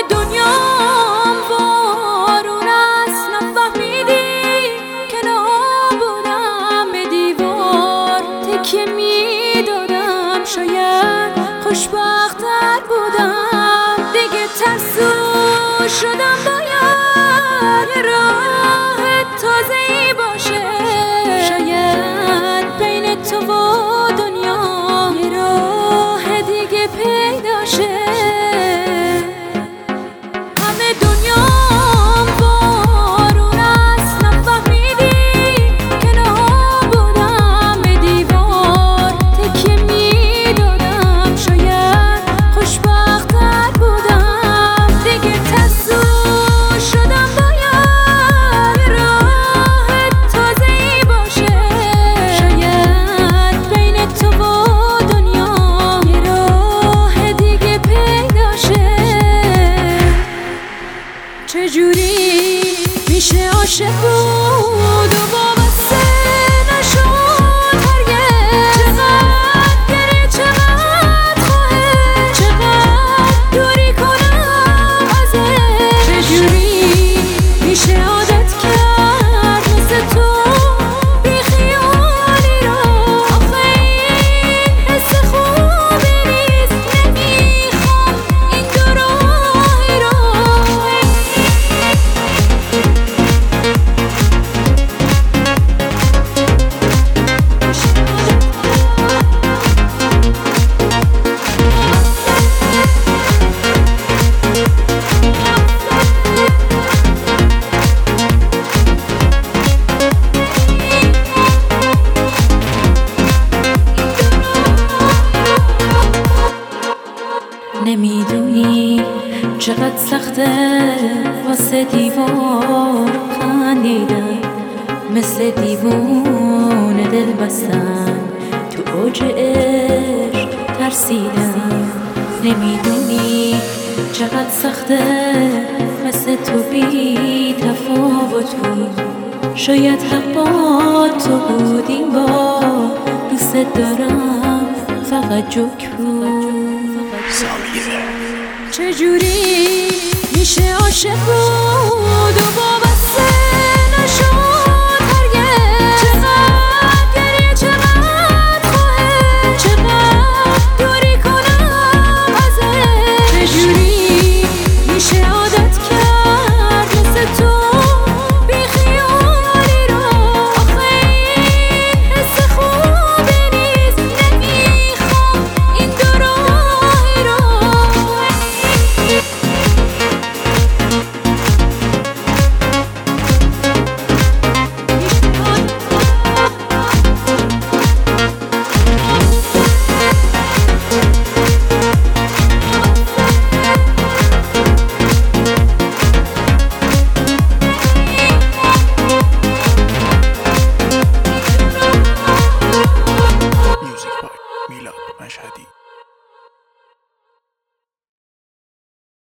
دنیام بارون است، نفهمیدی که نبودم به دیوار تکیه میدادم، شاید خوشبخت‌تر بودم. دیگه ترسو شدم، باید یه راه تازه‌ای باشه، شاید بین تو و دنیا یه راه دیگه پیدا شه. همه دنیام بارون است، نفهمیدی که نبودم به دیوار تکیه میدادم، شاید خوشبخت‌تر بودم. دیگه ترسو شدم، باید یه راه تازه‌ای باشه، شاید بین تو و دنیا یه راه دیگه پیدا شه. چجوری میشه عاشق بود و وابسته نشد هرگز؟ چقدر گریه، چقدر خواهش، چقدر دوری کنم ازش؟ چجوری میشه عادت کرد مثل تو بی خیالی رو؟ آخه این حس خوبی نیست، نمیخوام این دو راهی رو. نمیدونی چقدر سخته واسه دیوار خندیدن، مثل دیوونه دل بستن تو اوج عشق ترسیدن. نمیدونی چقدر سخته مثل تو بی تفاوت بود، شاید حق با تو بود، این بار دوست دارم فقط جوک بود. چجوری میشه عاشق بود و